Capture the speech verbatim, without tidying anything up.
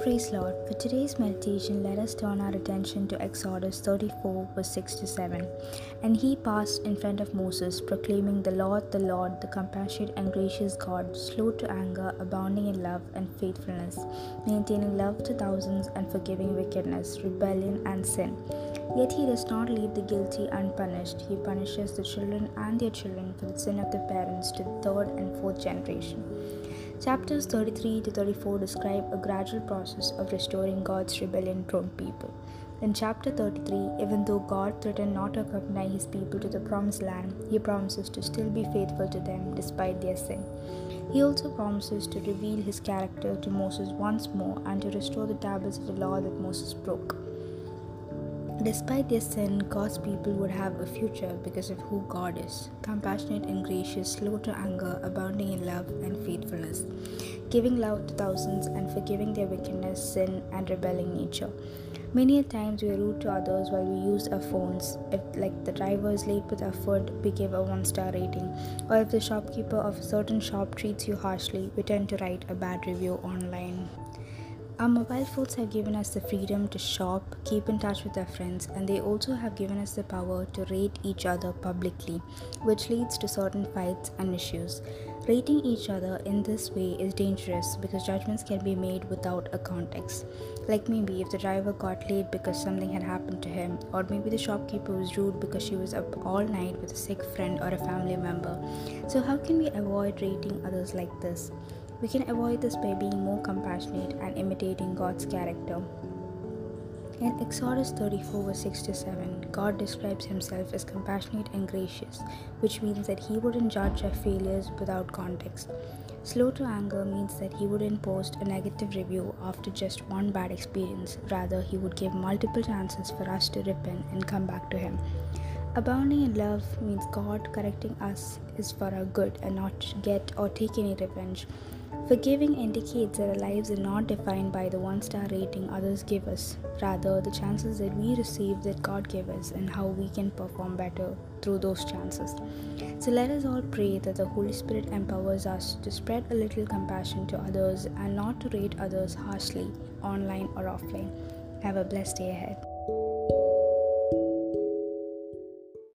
Praise Lord. For today's meditation, let us turn our attention to Exodus thirty-four, verse six to seven. And he passed in front of Moses, proclaiming, The Lord, the Lord, the compassionate and gracious God, slow to anger, abounding in love and faithfulness, maintaining love to thousands, and forgiving wickedness, rebellion, and sin. Yet he does not leave the guilty unpunished. He punishes the children and their children for the sin of the parents to the third and fourth generation. Chapters thirty-three to thirty-four describe a gradual process of restoring God's rebellion-prone people. In chapter thirty-three, even though God threatened not to accompany his people to the promised land, he promises to still be faithful to them despite their sin. He also promises to reveal his character to Moses once more and to restore the tablets of the law that Moses broke. Despite their sin, God's people would have a future because of who God is: compassionate and gracious, slow to anger, abounding in love and faithfulness, giving love to thousands and forgiving their wickedness, sin, and rebelling nature. Many a times we are rude to others while we use our phones. If, like the driver is late with our food, we give a one-star rating. Or if the shopkeeper of a certain shop treats you harshly, we tend to write a bad review online. Our mobile phones have given us the freedom to shop, keep in touch with our friends, and they also have given us the power to rate each other publicly, which leads to certain fights and issues. Rating each other in this way is dangerous because judgments can be made without a context. Like maybe if the driver got late because something had happened to him, or maybe the shopkeeper was rude because she was up all night with a sick friend or a family member. So how can we avoid rating others like this? We can avoid this by being more compassionate and imitating God's character. In Exodus thirty-four, verse six to seven, God describes himself as compassionate and gracious, which means that he wouldn't judge our failures without context. Slow to anger means that he wouldn't post a negative review after just one bad experience. Rather, he would give multiple chances for us to repent and come back to him. Abounding in love means God correcting us is for our good and not to get or take any revenge. Forgiving indicates that our lives are not defined by the one-star rating others give us, rather the chances that we receive that God gave us and how we can perform better through those chances. So let us all pray that the Holy Spirit empowers us to spread a little compassion to others and not to rate others harshly, online or offline. Have a blessed day ahead.